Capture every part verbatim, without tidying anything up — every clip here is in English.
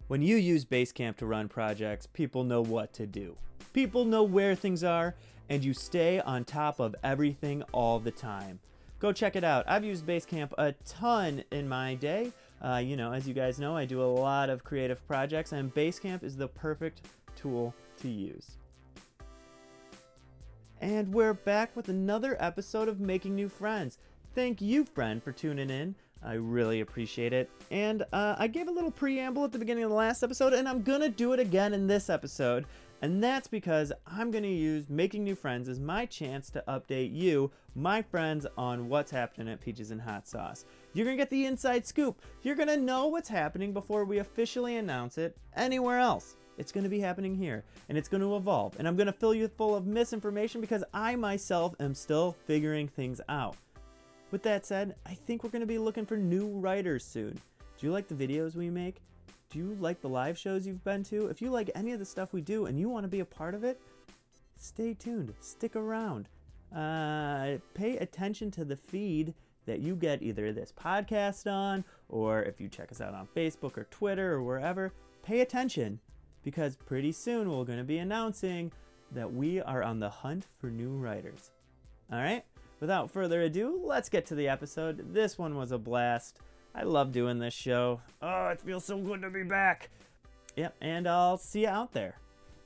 When you use Basecamp to run projects, people know what to do. People know where things are, and you stay on top of everything all the time. Go check it out. I've used Basecamp a ton in my day. Uh, you know, as you guys know, I do a lot of creative projects, and Basecamp is the perfect tool to use. And we're back with another episode of Making New Friends. Thank you, friend, for tuning in. I really appreciate it. And uh, I gave a little preamble at the beginning of the last episode, and I'm going to do it again in this episode. And that's because I'm going to use Making New Friends as my chance to update you, my friends, on what's happening at Peaches and Hot Sauce. You're going to get the inside scoop. You're going to know what's happening before we officially announce it anywhere else. It's going to be happening here, and it's going to evolve. And I'm going to fill you full of misinformation because I myself am still figuring things out. With that said, I think we're going to be looking for new writers soon. Do you like the videos we make? Do you like the live shows you've been to? If you like any of the stuff we do and you want to be a part of it, stay tuned. Stick around. Uh, pay attention to the feed that you get either this podcast on, or if you check us out on Facebook or Twitter or wherever, pay attention because pretty soon we're going to be announcing that we are on the hunt for new writers. All right? Without further ado, let's get to the episode. This one was a blast. I love doing this show. Oh, it feels so good to be back. Yep, and I'll see you out there.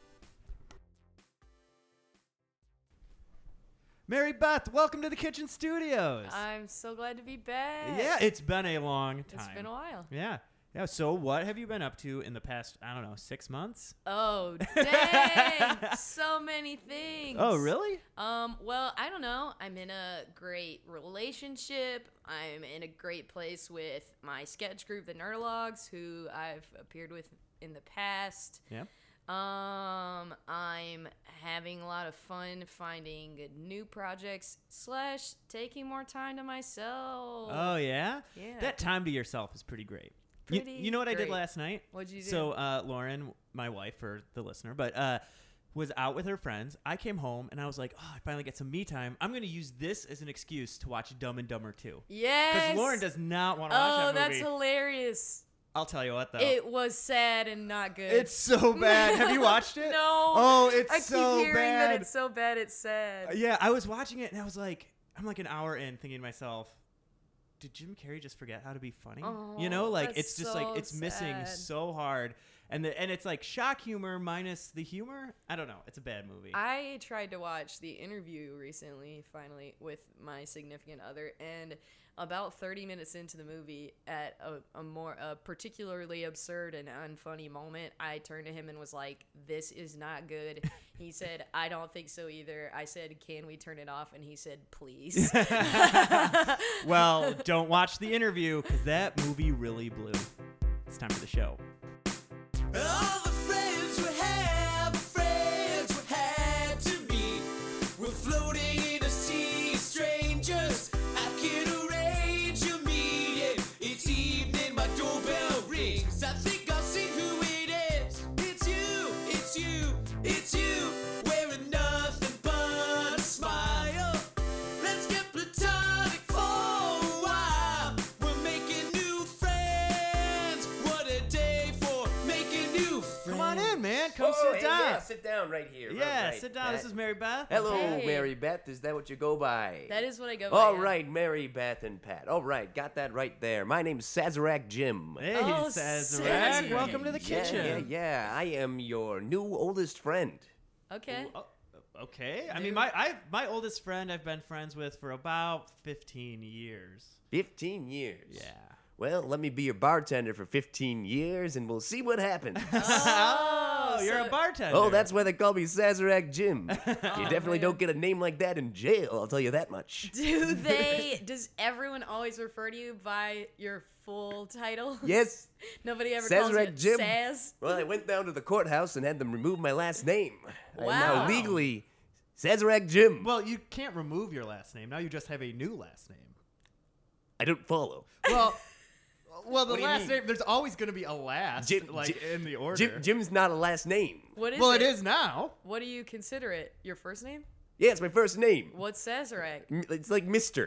Mary Beth, welcome to the Kitchen Studios. I'm so glad to be back. Yeah, it's been a long time. It's been a while. Yeah. Yeah, so what have you been up to in the past, I don't know, six months? Oh, dang. So many things. Oh, really? Um, well, I don't know. I'm in a great relationship. I'm in a great place with my sketch group, the Nerdologues, who I've appeared with in the past. Yeah. Um, I'm having a lot of fun finding new projects slash taking more time to myself. Oh, yeah? Yeah. That time to yourself is pretty great. You, Pretty you know what I did great. last night? What'd you do? So uh, Lauren, my wife, for the listener, but uh, was out with her friends. I came home and I was like, oh, I finally get some me time. I'm going to use this as an excuse to watch Dumb and Dumber two. Yes. Because Lauren does not want to watch Oh, that movie. that's hilarious. I'll tell you what, though. It was sad and not good. It's so bad. Have you watched it? No. Oh, it's I so keep hearing bad. that it's so bad it's sad. Uh, yeah, I was watching it and I was like, I'm like an hour in thinking to myself, did Jim Carrey just forget how to be funny? Oh, you know, like that's it's just so like it's missing sad. so hard, and the, and it's like shock humor minus the humor. I don't know. It's a bad movie. I tried to watch The Interview recently, finally, with my significant other, and about thirty minutes into the movie, at a, a more a particularly absurd and unfunny moment, I turned to him and was like, "This is not good." He said, "I don't think so either." I said, "Can we turn it off?" And he said, "Please." Well, don't watch The Interview because that movie really blew. It's time for the show. All the friends we have, friends we had to meet. We're floating in a sea, strangers. I can arrange your meeting. It's evening, my doorbell rings. I think I'll see who it is. It's you, it's you, it's you. Wearing nothing but a smile. Let's get platonic for a while. We're making new friends. What a day for making new friends. Come on in, man. Come Oh, sit hey, down. yeah, sit down right here. Yeah, All right, sit down. Pat. This is Mary Beth. Hello, Hey. Mary Beth. Is that what you go by? That is what I go by. All yeah. right, Mary Beth and Pat. All right, got that right there. My name's Sazerac Jim. Hey, Oh, Sazerac. Sazerac. Welcome to the Yeah, kitchen. Yeah, yeah. I am your new oldest friend. Okay. Oh, okay. I Dude. mean, my I my oldest friend I've been friends with for about fifteen years. Fifteen years. Yeah. Well, let me be your bartender for fifteen years, and we'll see what happens. Oh, you're so- a bartender. Oh, that's why they call me Sazerac Jim. You Oh, definitely man. don't get a name like that in jail, I'll tell you that much. Do they, does everyone always refer to you by your full title? Yes. Nobody ever calls you Sazerac Jim. Saz? Well, I went down to the courthouse and had them remove my last name. I am Wow. now legally Sazerac Jim. Well, you can't remove your last name. Now you just have a new last name. I don't follow. Well, well, the What do you last mean? name. There's always going to be a last, Jim- like Jim- in the order. Jim, Jim's not a last name. What is well, it? it is now. What do you consider it? Your first name? Yeah, it's my first name. What's Sazerac? M- It's like Mister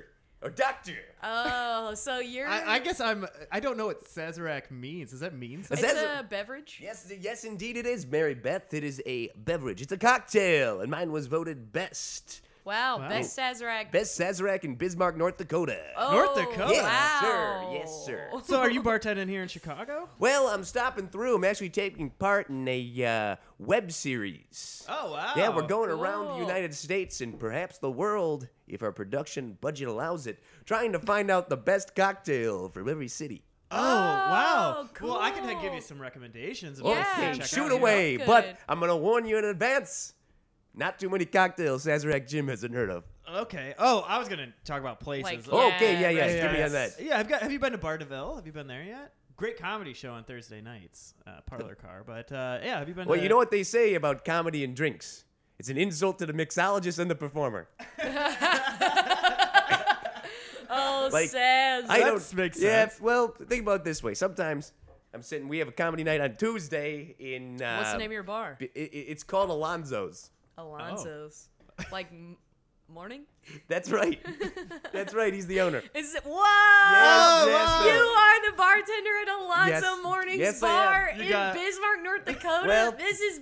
A doctor. Oh, so you're. I, I guess I'm. I don't know what Sazerac means. Does that mean It's something? Says- a beverage. Yes, yes, indeed it is, Mary Beth. It is a beverage. It's a cocktail, and mine was voted best. Wow, Wow. best Sazerac. Best Sazerac in Bismarck, North Dakota. Oh, North Dakota? Yes, wow. sir. Yes, sir. So are you bartending here in Chicago? Well, I'm stopping through. I'm actually taking part in a uh, web series. Oh wow. Yeah, we're going around the cool. United States and perhaps the world, if our production budget allows it, trying to find out the best cocktail from every city. Oh, wow. Oh, Well, I can give cool. you some recommendations. of Yeah, places to Okay, check shoot out. away. Good. But I'm going to warn you in advance. Not too many cocktails Sazerac Jim hasn't heard of. Okay. Oh, I was gonna talk about places. Like, Oh, yeah, Okay, yeah, yeah. right, Give me right. on that. yeah. I've got. Have you been to Bar DeVille? Have you been there yet? Great comedy show on Thursday nights, uh, Parlor Car. But uh, yeah, have you been? Well, to, you know what they say about comedy and drinks. It's an insult to the mixologist and the performer. Oh, Like, Saz. I That don't makes Yeah, sense. well, think about it this way. Sometimes I'm sitting. We have a comedy night on Tuesday in. Uh, What's the name of your bar? it- it- it's called Alonzo's. Alonzo's. Like m- morning? That's right. That's right. He's the owner. Is it? Whoa! Yes, yes, You sir. are the bartender at Alonzo Yes. Mornings Yes, I Bar am. You in got- Bismarck, North Dakota. Well- this is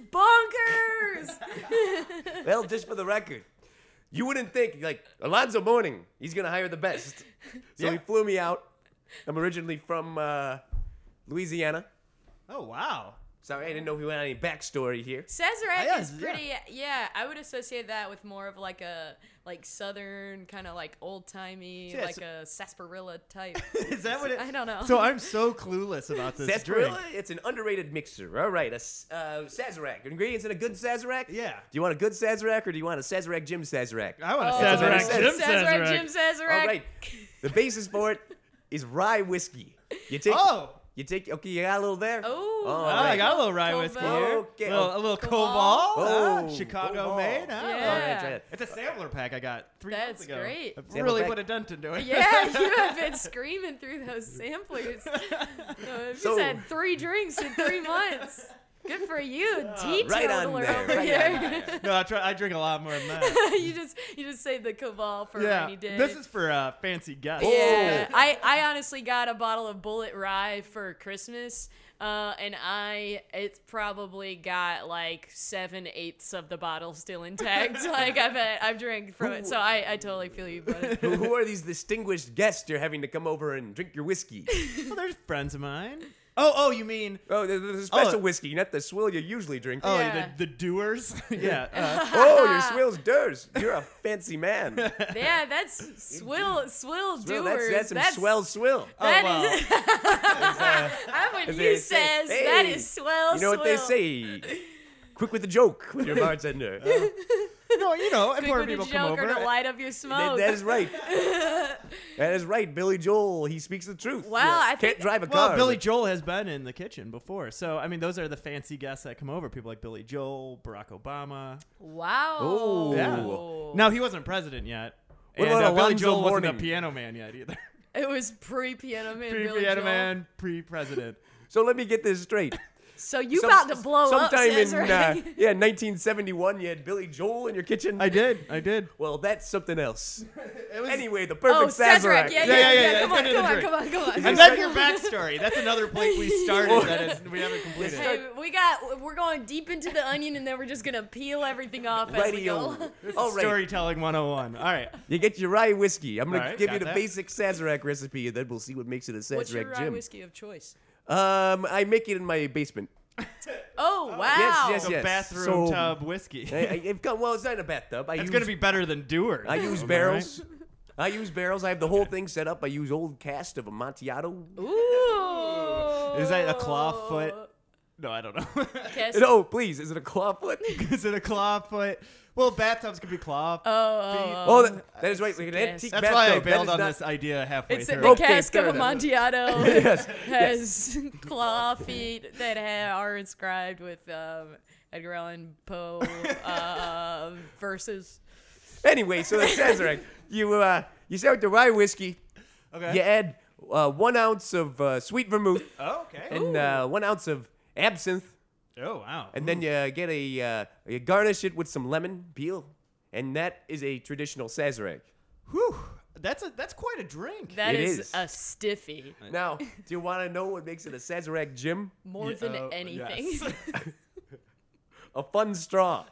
bonkers. Well, just for the record, you wouldn't think like Alonzo Mourning. He's gonna hire the best. So he flew me out. I'm originally from uh, Louisiana. Oh wow. Sorry, I didn't know if we had any backstory here. Sazerac Yeah, is yeah. pretty. Yeah. I would associate that with more of like a like southern kind of like old timey, Yeah, like so- a sarsaparilla type. Is that what it? I don't know. So I'm so clueless about this drink. Sarsaparilla, it's an underrated mixer. All right, a s- uh, Sazerac. Ingredients in a good Sazerac? Yeah. Do you want a good Sazerac or do you want a Sazerac Jim Sazerac? I want a Oh, Sazerac Sazerac Jim Sazerac, Sazerac. Jim Sazerac. All right. The basis for it is rye whiskey. You take. Oh. You take. Okay, you got a little there. Oh. All Oh, I right. got a little rye Koval. whiskey here. Okay. A little, a little Koval. Koval. Oh, huh? Chicago Koval. made. Huh? Yeah. All right, try it. It's a sampler pack I got three That's months ago. great. I've Sample really pack? put a dent into it. Yeah, you have been screaming through those samplers. No, you've So- just had three drinks in three months. Good for you, teetotaler right on there, over right here. No, I try. I drink a lot more than that. you just you just saved the Koval for yeah. rainy day. This is for uh, fancy guests. Yeah, Oh. I, I honestly got a bottle of Bullet Rye for Christmas, uh, and I it's probably got like seven eighths of the bottle still intact. like I've had, I've drank from it, so I, I totally feel you, buddy. who, who are these distinguished guests you're having to come over and drink your whiskey? Well, there's friends of mine. Oh, oh, you mean? Oh, there's there's a special Oh. whiskey, not the swill you usually drink. Oh, Yeah. the, the doers. yeah. Uh, Oh, your swill's durs. You're a fancy man. Yeah, that's swill swill doers. Swill, that's, that's some swell swill. That Oh, is- I'm with as you, they say, says that hey, is swell. You know what they swill. say? Quick with the joke with your bartender. no, you know, Quick important with people a come joker over. to light up your That- smoke. that is right. That is right. Billy Joel, he speaks the truth. Wow, I Can't think- drive a Well, car. Billy but- Joel has been in the kitchen before, so I mean, those are the fancy guests that come over. People like Billy Joel, Barack Obama. Wow. Oh. Yeah. Now he wasn't president yet, What and about uh, Billy Alonzo Joel wasn't a Mourning? piano man yet either. It was pre Piano Man. Billy Pre-piano Joel. man, pre-president. So let me get this straight. So you Some- about to blow up, Sometime in Cesar. uh, yeah, nineteen seventy-one, you had Billy Joel in your kitchen. I did, I did. Well, that's something else. It was, Anyway, the Oh, perfect Sazerac. Sazerac. Yeah, yeah, Yeah, yeah. yeah, yeah, Come it's on, good in come the on, drink. come on, come on. and then your backstory. That's another plate we started that is, we haven't completed. Hey, we got. We're going deep into the onion, and then we're just gonna peel everything off as we Radio. go. All right. Storytelling one oh one. All right. You get your rye whiskey. I'm gonna All right, give you got the that. basic Sazerac recipe, and then we'll see what makes it a Sazerac What's your rye Jim. whiskey of choice? Um, I make it in my basement. Oh wow! Yes, yes, So yes. bathroom So- tub whiskey. I, I, I've got- well, it's not in a bathtub. I It's use, gonna be better than Doers. I use Am I barrels. I use barrels. I have the whole thing set up. I use old cast of Amontillado. Ooh. Is that a claw foot? No, I don't know. Cast- No, please. Is it a clawfoot? Is it a claw foot? Well, bathtubs could be claw. Oh, oh, Oh, oh. that, that is right. Like an Yes. antique That's why I bathtub. That bailed is on not- this idea halfway It's through. the Okay, cask fair of enough. Amontillado Yes, has claw feet that ha- are inscribed with um, Edgar Allan Poe uh, verses. Anyway, so the Sazerac. You uh, you start with the rye whiskey. Okay. You add uh, one ounce of uh, sweet vermouth Oh, okay. and uh, one ounce of absinthe, oh, wow. and then you get a uh, you garnish it with some lemon peel, and that is a traditional Sazerac. Whew. That's a that's quite a drink. That It is, is. a stiffy. Now, do you want to know what makes it a Sazerac Jim? More Yeah, than uh, anything. yes. A fun straw.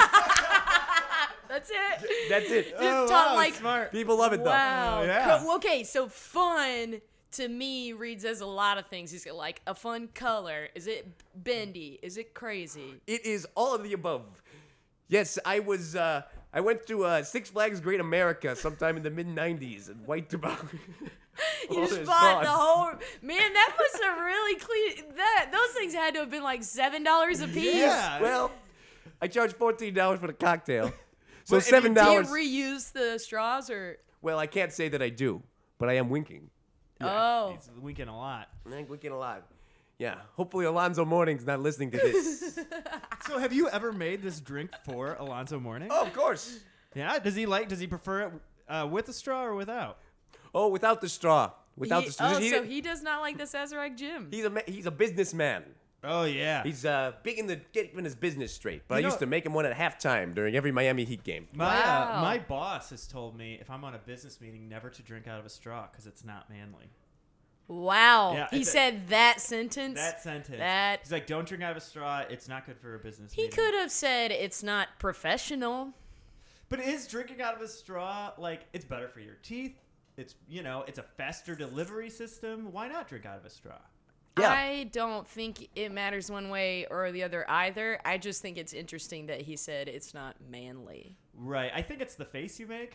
That's it. That's it. Just Oh, talk wow, like smart. People love it though. wow. Oh, yeah. Co- okay, so fun to me reads as a lot of things. He's got like a fun color. Is it bendy? Is it crazy? It is all of the above. Yes, I was. Uh, I went to uh, Six Flags Great America sometime in the mid nineties and wiped about. You all just their bought the straws. whole man. That must have really clean. That those things had to have been like seven dollars a piece. Yeah. Well, I charged fourteen dollars for the cocktail, so Well, and seven Do you dollars. reuse the straws or? Well, I can't say that I do, but I am winking. Oh, He's winking a lot. I'm winking a lot. Yeah. Hopefully, Alonzo Mourning's not listening to this. So have you ever made this drink for Alonzo Mourning? Oh, of course. Yeah. Does he like? Does he prefer it uh, with a straw or without? Oh, without the straw. Without he, the straw. oh, He- so he does not like the Sazerac Jim. he's a ma- he's a businessman. Oh yeah. He's uh, big in the getting his business straight. But You I know- used to make him one at halftime during every Miami Heat game. My Wow. uh, my boss has told me if I'm on a business meeting never to drink out of a straw because it's not manly. Wow. Yeah, he it's a- said that sentence. That sentence. That- He's like, don't drink out of a straw. It's not good for a business he meeting. could have said it's not professional. But is drinking out of a straw like it's better for your teeth? It's you know it's a faster delivery system. Why not drink out of a straw? Yeah. I don't think it matters one way or the other either. I just think it's interesting that he said it's not manly. Right. I think it's the face you make.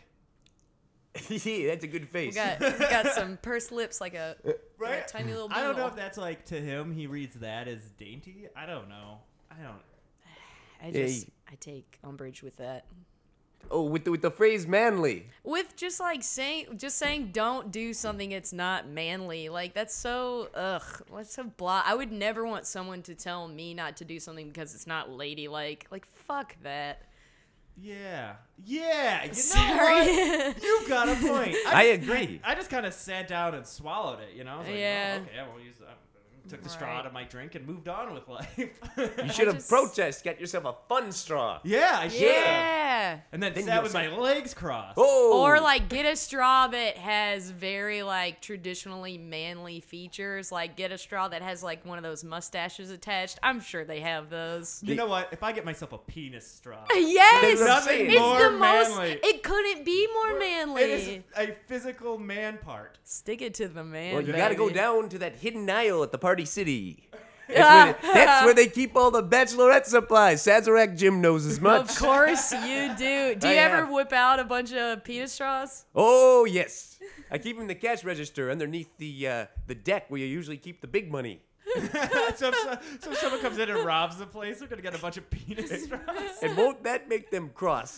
Yeah, that's a good We face. got we got some pursed lips like a, like a Right. tiny little I don't know beetle. if that's like to him. He reads that as dainty. I don't know. I don't. I just Hey. I take umbrage with that. Oh, with the, with the phrase manly. With just like saying just saying don't do something it's not manly. Like that's so ugh. That's so blah. I would never want someone to tell me not to do something because it's not ladylike. Like fuck that. Yeah. Yeah. You know Sorry. what? You've got a point. I just- agree. I just kind of sat down and swallowed it. You know. I was like, Yeah. oh, okay, I won't use that. Took the straw Right. out of my drink and moved on with life. You should have just- protest. Get yourself a fun straw. yeah, I should have. Yeah. And then, Then sat you'll with say- my legs crossed. Oh. Or like get a straw that has very like traditionally manly features. Like get a straw that has like one of those mustaches attached. I'm sure they have those. You know what? If I get myself a penis straw, Yes, That's what I'm nothing saying. it's more the most. manly. It couldn't be more manly. It is a physical man part. Stick it to the man. Well, you got to go baby. down to that hidden aisle at the Party City. That's, where, that's where they keep all the bachelorette supplies. Sazerac Jim knows as much. Of course you do. Do I you ever have. whip out a bunch of penis straws? Oh yes, I keep them in the cash register underneath the uh, the deck where you usually keep the big money. so, if, so, so if someone comes in and robs the place, they're gonna get a bunch of penis straws. And won't that make them cross?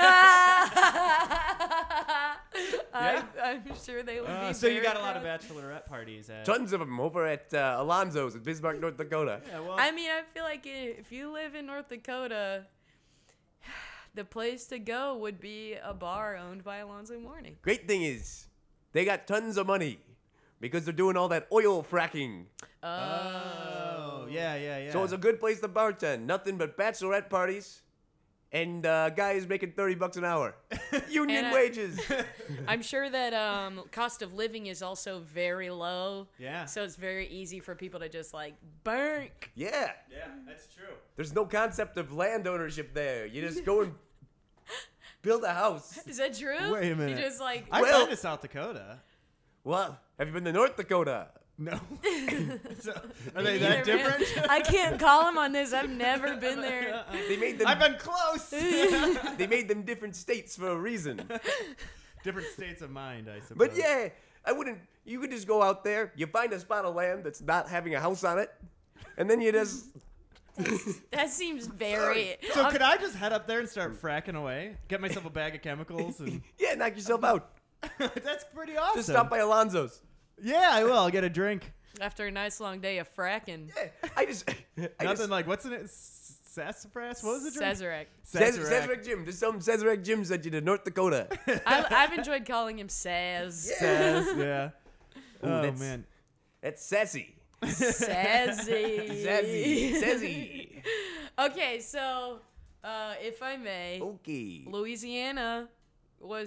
I, I'm sure they would Uh, be. so you very got a lot of proud. bachelorette parties. At, Tons of them over at uh, Alonzo's in Bismarck, North Dakota. Yeah, well, I mean, I feel like i- if you live in North Dakota, the place to go would be a bar owned by Alonzo Mourning. Great thing is, they got tons of money because they're doing all that oil fracking. oh, yeah, yeah, yeah. So it's a good place to bartend. Nothing but bachelorette parties and uh, guys making thirty bucks an hour. Union And, uh, wages. I'm sure that um, cost of living is also very low. Yeah. So it's very easy for people to just like bank. Yeah. yeah, that's true. There's no concept of land ownership there. You just go and build a house. Is that true? Wait a minute. You just like. I've Well- been to South Dakota. Well, have you been to North Dakota? No. so, are they Neither, that man. different? I can't call him on this. I've never been there. They made them. I've been close. They made them different states for a reason. Different states of mind, I suppose. But yeah, I wouldn't. You could just go out there. You find a spot of land that's not having a house on it, and then you just. That seems very. So could I just head up there and start fracking away? Get myself a bag of chemicals and Yeah, knock yourself out. that's pretty awesome. Just stop by Alonzo's. Yeah, I will. I'll get a drink. After a nice long day of fracking. Yeah, I just. I Nothing just like what's in it? Sassafras? What was the drink? Sazerac. Cez- Sazerac. Cezarec Jim. Just some Cezarec Jim sent you to North Dakota. I, I've enjoyed calling him Saz. Sass, yeah. Ooh, oh that's- man. That's sassy. Sazzy. Sassy. Sassy. Okay, so uh, if I may, Okay. Louisiana was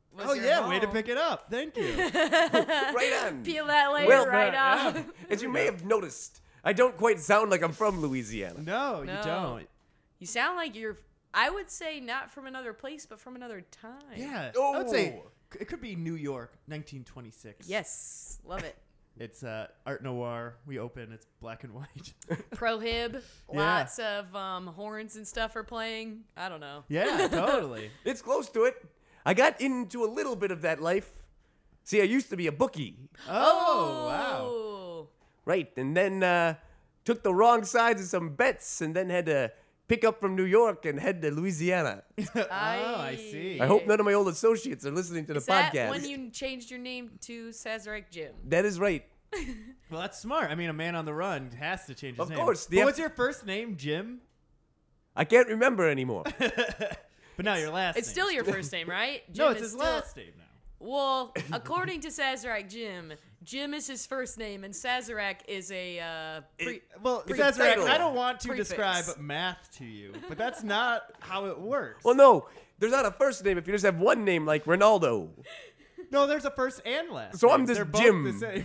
was Oh your yeah, way to home. pick it up. Thank you. Right on. Peel that layer Well, right yeah. off. As you may have noticed, I don't quite sound like I'm from Louisiana. No, No. you don't. You sound like you're, I would say not from another place, but from another time. Yeah. Oh. I would say c- it could be New York, nineteen twenty-six. Yes. Love it. It's uh, art noir. We open. It's black and white. Prohib. Yeah. Lots of um, horns and stuff are playing. I don't know. Yeah, totally. It's close to it. I got into a little bit of that life. See, I used to be a bookie. Oh, wow. Oh. Right, and then uh, took the wrong sides of some bets and then had to pick up from New York and head to Louisiana. Oh, I see. I hope none of my old associates are listening to the Is that podcast. when you changed your name to Sazerac Jim? That is right. Well, that's smart. I mean, a man on the run has to change his Of name. course, the But F- what's your first name, Jim? I can't remember anymore. But now your last It's name. still your first name, right? No, Jim it's is his still- last name now. Well, according to Sazerac Jim, Jim is his first name, and Sazerac is a uh, pre- Well, It's a Sazerac, title. I don't want to Prefix. describe math to you, but that's not how it works. Well, no, there's not a first name if you just have one name like Ronaldo. No, there's a first and last. So name. I'm just They're both Jim. the same.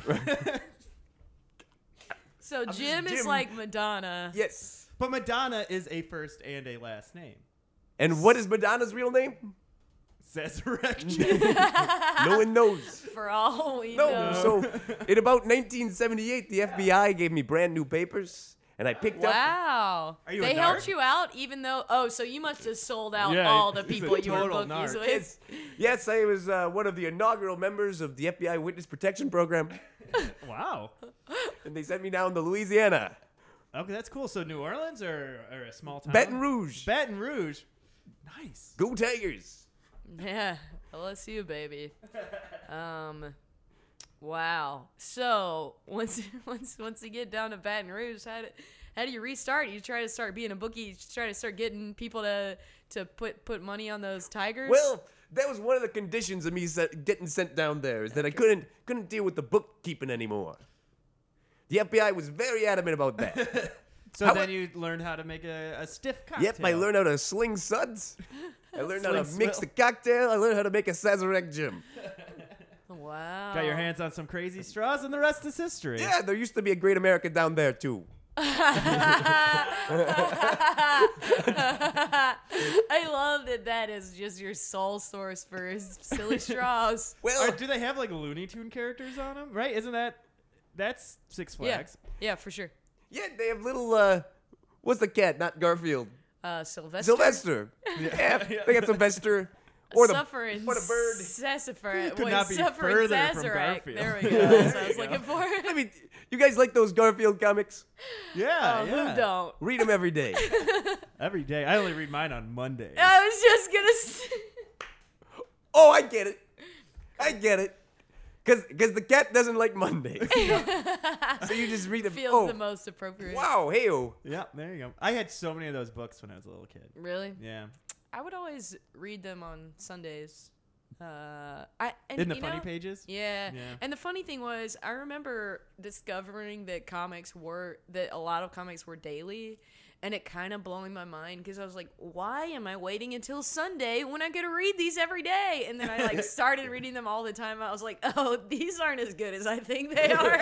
So just Jim is Jim. like Madonna. Yes. But Madonna is a first and a last name. And what is Madonna's real name? Sazerac Jim. No one knows. For all we No. know. So in about nineteen seventy-eight, the F B I gave me brand new papers, and I picked up. Wow. Are you a they helped narc? you out even though oh, so you must have sold out Yeah, all the he's a people you were total bookies narc. with. Yes, I was uh, one of the inaugural members of the F B I Witness Protection Program, Wow. and they sent me down to Louisiana, Okay, that's cool. So New Orleans or, or a small town? Baton Rouge. Baton Rouge. Nice. Go Tigers. Yeah. L S U baby. Um wow. So once once once you get down to Baton Rouge, how do, how do you restart? You try to start being a bookie, you try to start getting people to to put put money on those Tigers? Well, that was one of the conditions of me set, getting sent down there, is that I couldn't couldn't deal with the bookkeeping anymore. The F B I was very adamant about that. So How then about- you learned how to make a, a stiff cocktail. Yep, I learned how to sling suds. I learned how to Sling mix swill. the cocktail. I learned how to make a Sazerac Jim. Wow. Got your hands on some crazy straws, and the rest is history. Yeah, there used to be a Great America down there too. I love that that is just your sole source for silly straws. Well, Or do they have like Looney Tune characters on them? Right? Isn't that that's Six Yeah. Flags? Yeah, for sure. yeah, they have little. uh What's the cat? Not Garfield. Uh Sylvester. Sylvester. Yeah, they got Sylvester. Or the Suffering or the bird. Sassafras. Could Wait, not be Suffering further from Sazerac. Garfield. There we go. Yeah, That's what I there was you looking go. for. I mean, you guys like those Garfield comics? Yeah, Oh, yeah. who don't? Read them every day. Every day. I only read mine on Mondays. I was just gonna say. Oh, I get it. I get it. Cause, Cause the cat doesn't like Mondays. So you just read them. Feels Oh, the most appropriate. wow, hey oh. Yeah, there you go. I had so many of those books when I was a little kid. Really? Yeah. I would always read them on Sundays. Uh, I and, In the you funny know, pages? Yeah. Yeah. And the funny thing was, I remember discovering that comics were that a lot of comics were daily, and it kind of blowing my mind because I was like, why am I waiting until Sunday when I get to read these every day? And then I like started reading them all the time. I was like, oh, these aren't as good as I think they are.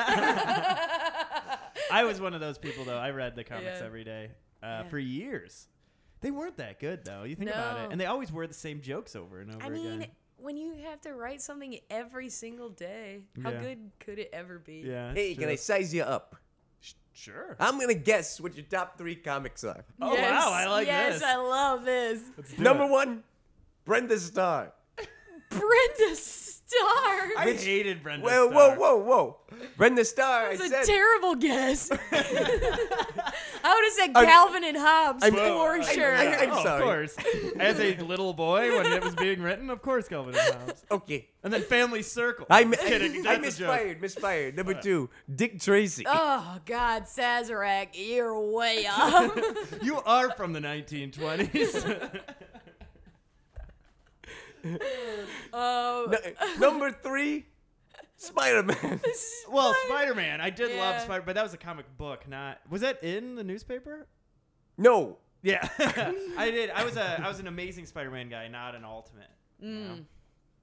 I was one of those people though. I read the comics Yeah. every day uh, Yeah. for years. They weren't that good though. You think about No. it, and they always were the same jokes over and over I mean, again. when you have to write something every single day, how Yeah. good could it ever be? Yeah. it's Hey, can true. I size you up? Sure. I'm gonna guess what your top three comics are. Oh, wow, I like yes, this. I love this. Let's do Number it. one, Brenda Starr. Brenda Starr. I hated Brenda. Whoa, Starr. whoa, whoa, whoa. Brenda Starr, I That's a said. terrible guess. I would have said I'm- Calvin and Hobbes I'm- for I- sure. I- I'm Oh, sorry. Of course. As a little boy when it was being written, of course, Calvin and Hobbes. Okay. And then Family Circle. I, Just kidding. I That's a joke. misfired, misfired. Number two, Dick Tracy. Oh God, Sazerac, you're way off. You are from the nineteen twenties. Oh, N- number three, Spider-Man. Well, Spider-Man. I did love Yeah. Spider, but that was a comic book, not. Was that in the newspaper? No. Yeah, I did. I was a I was an Amazing Spider-Man guy, not an Ultimate. you know? Mm.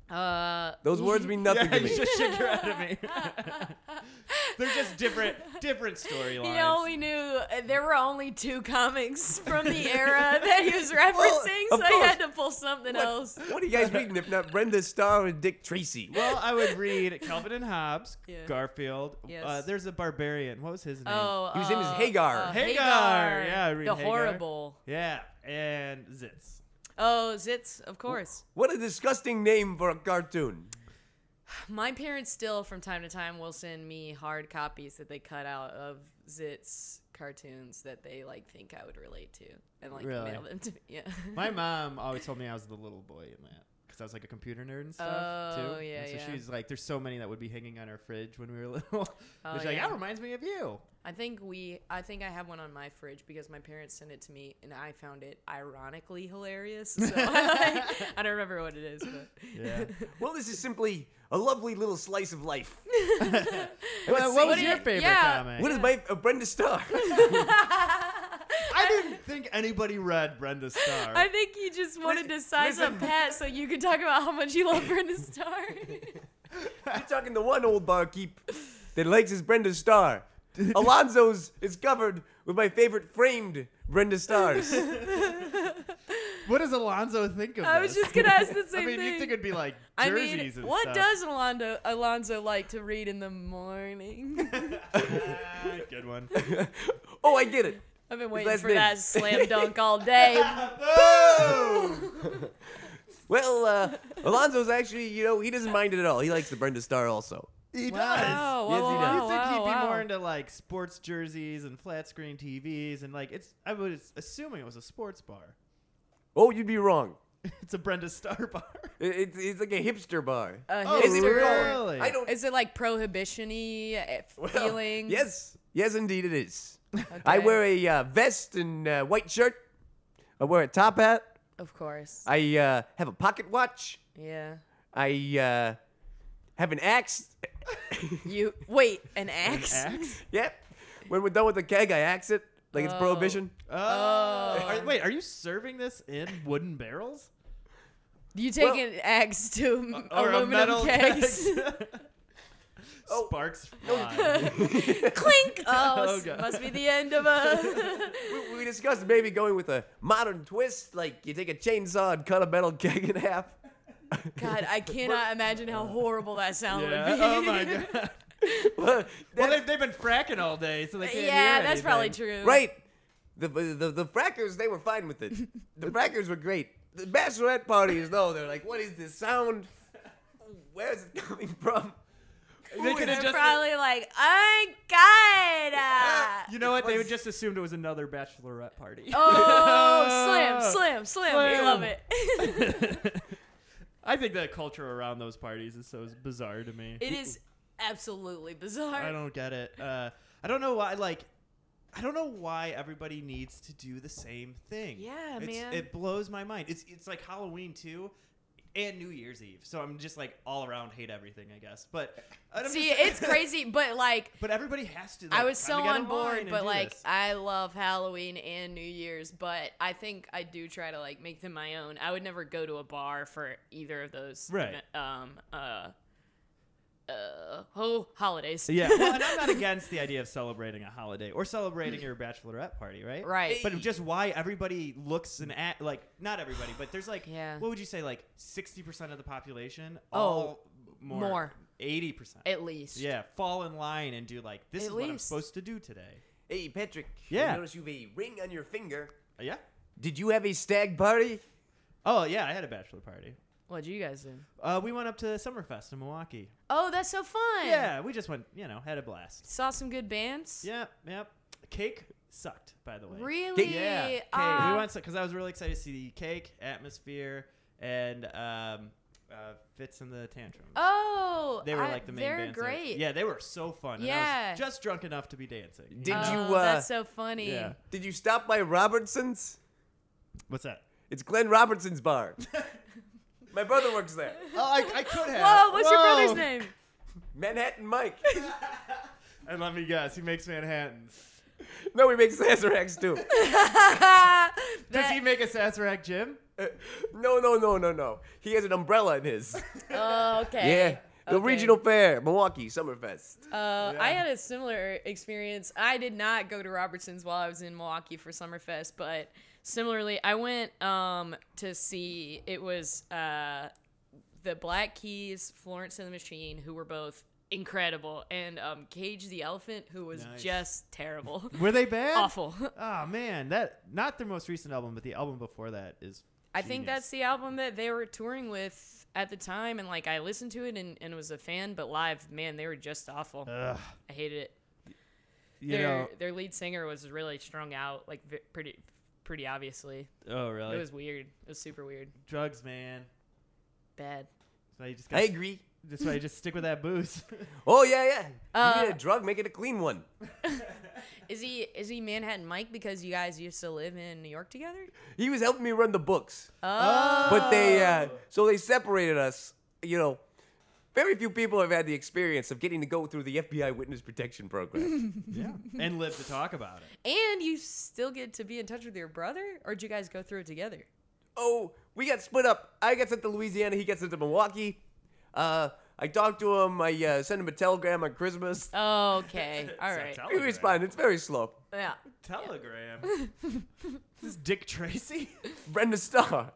Uh, Those words mean nothing Yeah, to me. you just shook your head at me. They're just different, different He storylines. only knew uh, there were only two comics from the era that he was referencing, of so he course. had to pull something else. What are you guys reading if not Brenda Starr and Dick Tracy? Well, I would read Calvin and Hobbes, Yeah. Garfield. Yes. Uh, there's a barbarian. What was his name? Oh, His name is uh, Hagar. uh, Hagar. Yeah, I read the Hagar. horrible. Yeah, and Zitz. Oh, Zitz, of course. What a disgusting name for a cartoon. My parents still, from time to time, will send me hard copies that they cut out of Zitz cartoons that they like think I would relate to, and like Really? mail them to me. Yeah. My mom always told me I was the little boy in that because I was like a computer nerd and stuff Oh, too. yeah, and so yeah. she's like, there's so many that would be hanging on our fridge when we were little. Oh, She's like, yeah. that reminds me of you. I think we, I think I have one on my fridge because my parents sent it to me, and I found it ironically hilarious. So I don't remember what it is, but Yeah. Well, this is simply a lovely little slice of life. Well, Let's what see. was What do your you- favorite yeah. comic? What is my uh, Brenda Starr? I didn't think anybody read Brenda Starr. I think you just wanted to size up listen. Pat so you could talk about how much you love Brenda Starr. You're talking to one old barkeep that likes his Brenda Starr. Alonzo's is covered with my favorite framed Brenda Stars. What does Alonzo think of I this? was just gonna ask the same I mean, thing. you'd think it'd be like I jerseys mean, and what stuff. does Alonzo Alonzo like to read in the morning? Ah, good one. Oh, I get it. I've been His waiting last for name. that slam dunk all day. Well, uh, Alonzo's actually, you know, he doesn't mind it at all. He likes the Brenda Starr also. He Wow, does. wow, Yes, he wow, does. You think wow, he'd be wow. more into like sports jerseys and flat screen T Vs and like it's. I was assuming it was a sports bar. Oh, you'd be wrong. It's a Brenda Starr bar. It- It's, it's like a hipster bar. A Oh, Is it hipster. really? I don't. Is it like prohibition-y uh, well, feeling? Yes, yes, indeed it is. I wear a uh, vest and uh, white shirt. I wear a top hat. Of course. I uh, have a pocket watch. Yeah. I uh, have an axe. You wait, an axe? Axe? Yep. When we're done with the keg, I axe it like it's Oh. prohibition. Oh. Are- wait, are you serving this in wooden barrels? You take Well- an axe to m- Or a aluminum metal kegs. Oh. Sparks fly. Clink! Oh, Oh, s- God. must be the end of a. we, we discussed maybe going with a modern twist, like you take a chainsaw and cut a metal keg in half. God, I cannot imagine how horrible that sound would yeah. be. Oh my god. well, Well, that's- they've, they've been fracking all day, so they can't yeah, hear that's probably anything. true. right. The, the the frackers, they were fine with it. The frackers were great. The bachelorette parties, though, they're like, what is this sound? Where's it coming from? They Who could is have They're just. probably like, oh God. uh, You know what? They was- would just assumed it was another bachelorette party. Oh, slim, slim, slim. We Slim. love it. I think the culture around those parties is so bizarre to me. It is absolutely bizarre. I don't get it. Uh, I don't know why. Like, I don't know why everybody needs to do the same thing. Yeah, It's- man. It blows my mind. It's it's like Halloween too, and New Year's Eve. So I'm just like all around hate everything, I guess. But I'm See, just- it's crazy, but like, But everybody has to. Like, I was kinda so get on in line board, and but do like, this. I love Halloween and New Year's, but I think I do try to like make them my own. I would never go to a bar for either of those. Right. Um. Uh. Uh. Oh, holidays. Yeah, well, and I'm not against the idea of celebrating a holiday or celebrating your bachelorette party, right? Right. But just why everybody looks and act like not everybody, but there's like Yeah. what would you say like sixty percent of the population Oh, all more more. eighty percent. At least. Yeah, fall in line and do like this At is what I'm least. supposed to do today. Hey, Patrick. Yeah. I notice you have a ring on your finger. Uh, yeah. Did you have a stag party? Oh yeah, I had a bachelor party. What'd you guys do? Uh, we went up to Summerfest in Milwaukee. Oh, that's so fun. Yeah, we just went, you know, had a blast. Saw some good bands. Yep, yep. Cake sucked, by the way. Really? Yeah, cake. Ah. we went because I was really excited to see Cake, Atmosphere, and um, uh, Fits in the Tantrums. Oh, They were I- like the main they're bands there. great. Yeah, they were so fun. And I Yeah. was just drunk enough to be dancing. Did oh, you, uh, that's so funny. Yeah. Did you stop by Robertson's? What's that? It's Glenn Robertson's bar. My brother works there. Oh, I, I could have. Whoa, what's your brother's name? Manhattan Mike. And let me guess, he makes Manhattans. No, we make Sazeracs too. Does That- he make a Sazerac gym? No, no, no, no, no. He has an umbrella in his. Oh, okay. Yeah. The Okay. regional fair, Milwaukee Summerfest. Uh, I had a similar experience. I did not go to Robertson's while I was in Milwaukee for Summerfest, but similarly, I went um, to see, it was uh, the Black Keys, Florence and the Machine, who were both incredible, and um, Cage the Elephant, who was Nice. just terrible. Were they bad? Awful. Oh man, that not their most recent album, but the album before that is. I think genius. that's the album that they were touring with at the time, and like I listened to it and, and was a fan, but live, man, they were just awful. Ugh, I hated it. you their know. their lead singer was really strung out, like vi- pretty pretty obviously. Oh really? It was weird. It was super weird. drugs, man. Bad. That's why you just. I Gotta, agree. That's why you just stick with that booze. Oh, yeah, yeah. Uh, you need a drug, make it a clean one. Is he is he Manhattan Mike because you guys used to live in New York together? He was helping me run the books. Oh. But they, uh, so they separated us. You know, very few people have had the experience of getting to go through the F B I witness protection program. Yeah. And live to talk about it. And you still get to be in touch with your brother, or did you guys go through it together? Oh, we got split up. I got sent to Louisiana. He got sent to Milwaukee. Uh, I talked to him. I uh, sent him a telegram on Christmas. Oh, okay. All It's a right. tele- He responded. It's very slow. Yeah. Telegram. This is Dick Tracy. Brenda Starr.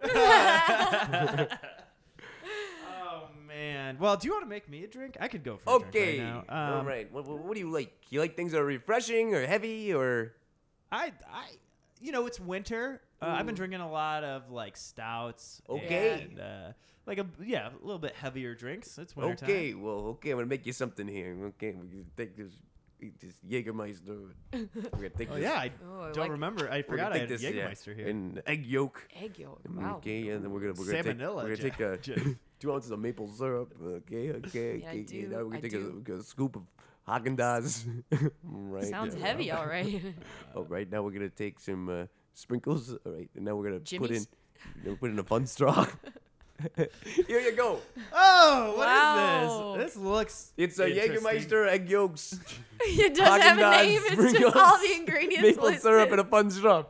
Oh man. Well, do you want to make me a drink? I could go for a Okay. drink right now. All Um, right. What, what, what do you like? You like things that are refreshing or heavy or? I, I, you know, it's winter. Uh, I've been Ooh. drinking a lot of like stouts. Okay. And, uh, like a yeah, a little bit heavier drinks. It's winter Okay. Well, okay. I'm gonna make you something here. Okay. We're gonna take this, eat this Jägermeister. We're gonna take Oh this. yeah, I Oh, I don't like remember. I we're forgot gonna I take had this, yeah, Jägermeister here. and egg yolk. Egg yolk. Wow. Okay, and then we're gonna we're gonna take, Salmonella we're gonna ja- take a gin. two ounces of maple syrup. Okay, okay, Yeah, I okay. do, Now we're gonna I take a, do. we're gonna scoop of Haagen Dazs. Right. Sounds yeah. heavy, all right. Oh, right now we're gonna take some uh, sprinkles. All right, and now we're gonna put in, Jimmies? you know, put in a fun straw. Here you go. Oh, what is Wow. this? This looks. It's a interesting. Jägermeister, egg yolks, It does have a Haagen-Dazs, name. It's sprinkles, just all the ingredients maple listed. syrup, and a fun straw.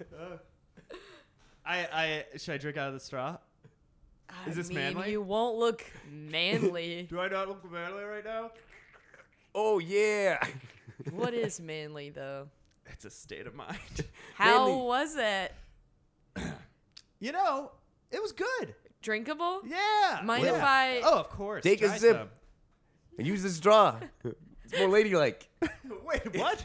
I, I should I drink out of the straw? I Is this mean, manly? You won't look manly. Do I not look manly right now? Oh yeah. What is manly though? It's a state of mind. How Manly. was it? You know, it was good. Drinkable? Yeah. Mind yeah. if I- Oh, of course. Take a Try sip. some. And use the straw. It's more ladylike. Wait, what?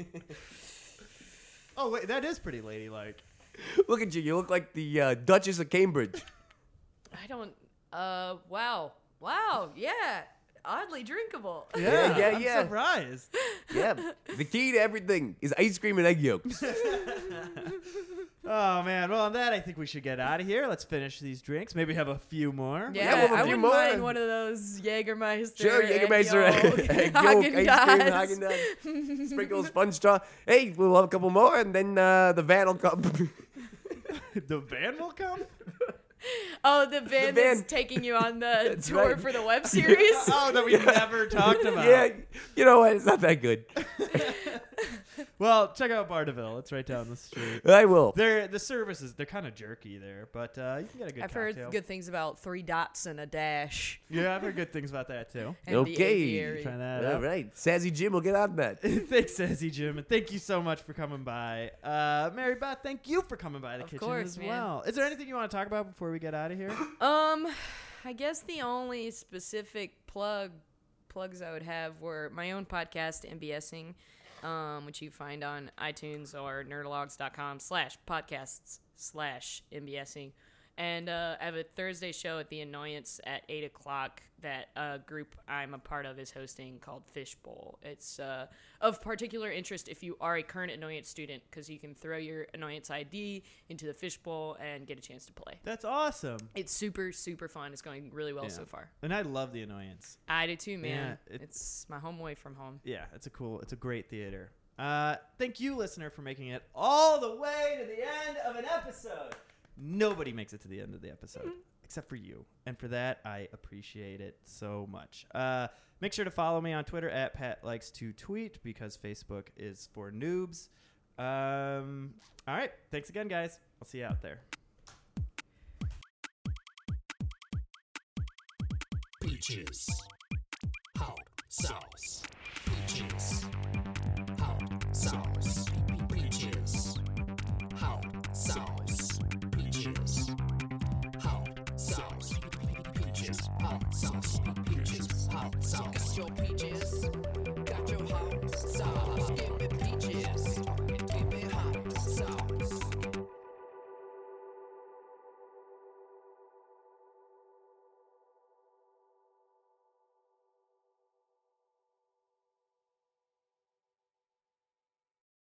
Oh wait, that is pretty ladylike. Look at you. You look like the uh, Duchess of Cambridge. I don't. Uh. Wow. Wow. Yeah. Oddly drinkable. Yeah, yeah, I'm yeah. surprised. Yeah. The key to everything is ice cream and egg yolks. Oh man. Well, on that, I think we should get out of here. Let's finish these drinks. Maybe have a few more. Yeah, we'll have a I few wouldn't more. mind one of those Jägermeister. Sure, Jägermeister, egg yolk, egg yolk, ice cream, Haagen-Dazs. Haagen-Dazs, sprinkles, fun straw. Hey, we'll have a couple more, and then uh, the van will come. The van will come. Oh, the van van. that's taking you on the That's tour right. for the web series. Oh, that we never talked about. Yeah, you know what? It's not that good. Well, check out Bardaville. It's right down the street. I will. They're the services. They're kind of jerky there, but uh, you can get a good I've cocktail. heard good things about three dots and a dash. Yeah, I've heard good things about that too. And the Okay. aviary. Try that All out. right, Sassy Jim will get on that. Thanks, Sassy Jim, and thank you so much for coming by. Uh, Mary Beth, thank you for coming by the Of kitchen course, as man. well. Is there anything you want to talk about before we get out of here? Um, I guess the only specific plug plugs I would have were my own podcast, MBSing, um, which you find on iTunes or nerdalogs.com slash podcasts slash MBSing. And uh, I have a Thursday show at The Annoyance at eight o'clock that a group I'm a part of is hosting called Fishbowl. It's uh, of particular interest if you are a current Annoyance student because you can throw your Annoyance I D into the Fishbowl and get a chance to play. That's awesome. It's super, super fun. It's going really well Yeah. so far. And I love The Annoyance. I do too, man. Yeah, it- it's my home away from home. Yeah, it's a cool, it's a great theater. Uh, thank you, listener, for making it all the way to the end of an episode. Nobody makes it to the end of the episode except for you. And for that, I appreciate it so much. Uh, make sure to follow me on Twitter at Pat Likes to Tweet because Facebook is for noobs. Um. All right. Thanks again, guys. I'll see you out there. Peaches. Hot sauce. Peaches. Hot sauce. Peaches. Hot sauce. Peaches. Hot sauce. Peaches. Hot sauce. Peaches. Hot sauce. Got your peaches.